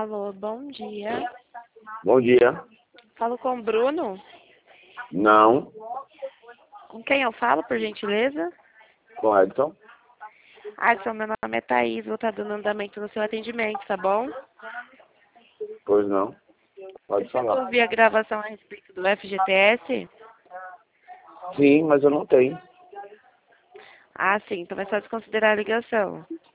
Alô, bom dia. Bom dia. Falo com o Bruno. Não. Com quem eu falo, por gentileza? Com Edson. Adson, meu nome é Thaís, vou estar dando andamento no seu atendimento, tá bom? Pois não. Pode Você chegou a falar. ouvir a gravação a respeito do FGTS? Sim, mas eu não tenho. Ah, sim, então é só desconsiderar a ligação.